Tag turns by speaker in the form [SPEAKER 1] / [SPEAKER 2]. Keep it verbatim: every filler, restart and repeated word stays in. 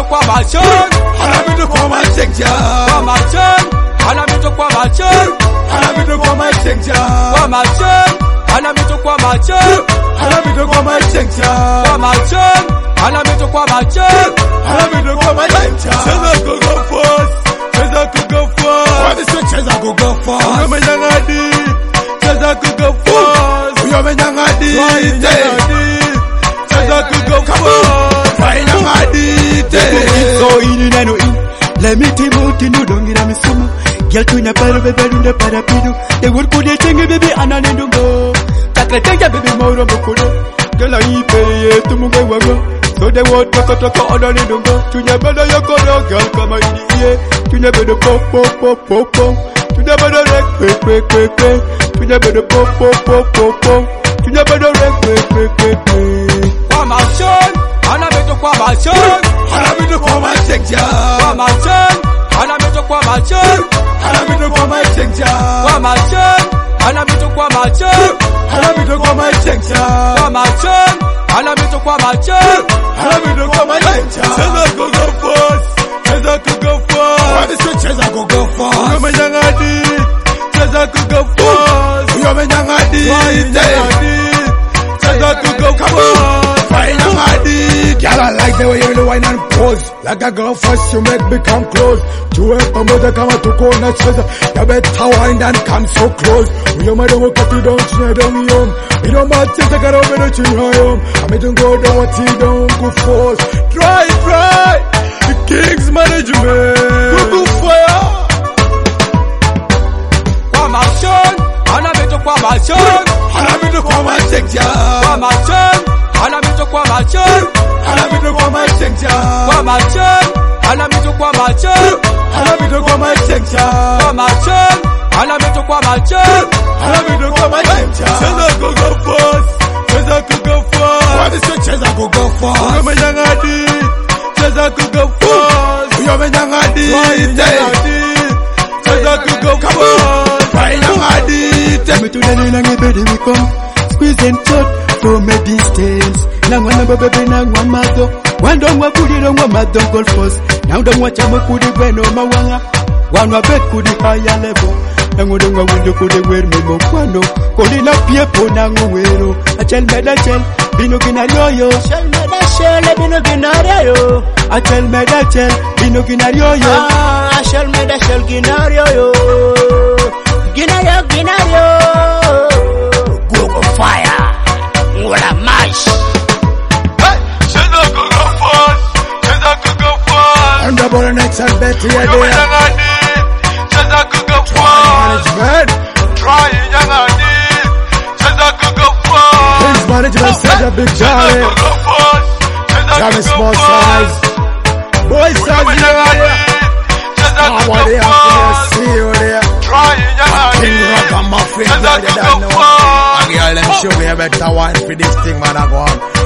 [SPEAKER 1] kwa machon,
[SPEAKER 2] Haramito kwa machenja,
[SPEAKER 1] kwa machon, anamito kwa machon,
[SPEAKER 2] haramito kwa machenja,
[SPEAKER 1] kwa machon, anamito kwa machon,
[SPEAKER 2] haramito kwa machenja,
[SPEAKER 1] kwa machon, anamito kwa machon,
[SPEAKER 2] haramito kwa machenja. Cheza kugo force, cheza kugo force. Wabisho cheza kugo force. Uyo menyangadi, cheza kugo force. Uyo menyangadi, cheza kugo force. Menyangadi,
[SPEAKER 3] So ini nano in. Let me Timothy no dongira misumu. Girl tunya para bebe runde para pidu. They would put a thing baby ananendungo. Takle tenga baby mauro mukuro. Girl I pay tumuge wago. So they would talk talk ananendungo. Tunya bada yokoro girl kama ini ye. Tunya bada pop pop pop pop pop. Tunya bada rek pe pe pe pe. Tunya bada pop pop pop pop pop. Tunya bada rek pe pe pe pe.
[SPEAKER 1] kwa machon, anamito kwa machon,
[SPEAKER 2] haramito kwa machenja,
[SPEAKER 1] kwa machon, anamito kwa machon,
[SPEAKER 2] haramito kwa machenja,
[SPEAKER 1] kwa machon, anamito kwa machon,
[SPEAKER 2] haramito kwa machenja,
[SPEAKER 1] kwa machon, anamito kwa machon,
[SPEAKER 2] haramito kwa machenja. Cheza kugo force, cheza kugo force. Wabisho cheza kugo force. Uyo menyangadi, cheza kugo force. Uyo menyangadi, cheza kugo force. Girl, I like the way you really whine and pose. Like a girl first, you make me come close. To a pamoja kama tuko na cheza. You better wind and come so close. Uyo madongo kati don't chine don't yom. We don't match cheza karo meno chine yom. I made go down what he don't go force. Try, try. The King's management. Go fire.
[SPEAKER 1] kwa machon, anamito kwa machon,
[SPEAKER 2] Haramito kwa machenja.
[SPEAKER 1] kwa machon, anamito kwa machon,
[SPEAKER 2] Haramito kwa machenja.
[SPEAKER 1] kwa machon, anamito kwa machon,
[SPEAKER 2] Haramito kwa machenja.
[SPEAKER 1] kwa machon, anamito kwa machon,
[SPEAKER 2] Haramito kwa machenja. Cheza kugo force, cheza kugo force. Wabisho cheza kugo force. Uyo menyangadi, cheza kugo force. Uyo menyangadi, cheza kugo force. Menyangadi,
[SPEAKER 3] Me to the lang baby we come. Squeeze and shot from a distance. Nang wana baby nang wamado. Wando ngwa kudi ro ngwa mado golf force. Now don't watch am kudi bueno mawanga. Wanwa bet kudi higher level. Nang wana ngwa window kudi wer me mo kwano. Kodi na pie po nang wero. Achel meda chel bino ginario.
[SPEAKER 4] Shell meda shell bino ginario.
[SPEAKER 3] Achel meda chel bino ginario.
[SPEAKER 4] Ah, shell meda shell ginario. Ginario ginario. Google fire. Ngula mash.
[SPEAKER 2] cheza kugo force, cheza kugo force. I'm double next and better yeah there. Menyangadi, cheza kugo force. Management. Try nyangadi, cheza kugo force. King's management said a big jolly. Jolly small size. Boy size nyangadi. Oh, what they have to see you there. King Rock and Muffin, you don't know. And girl, them show me a better one for this thing, man, I go on.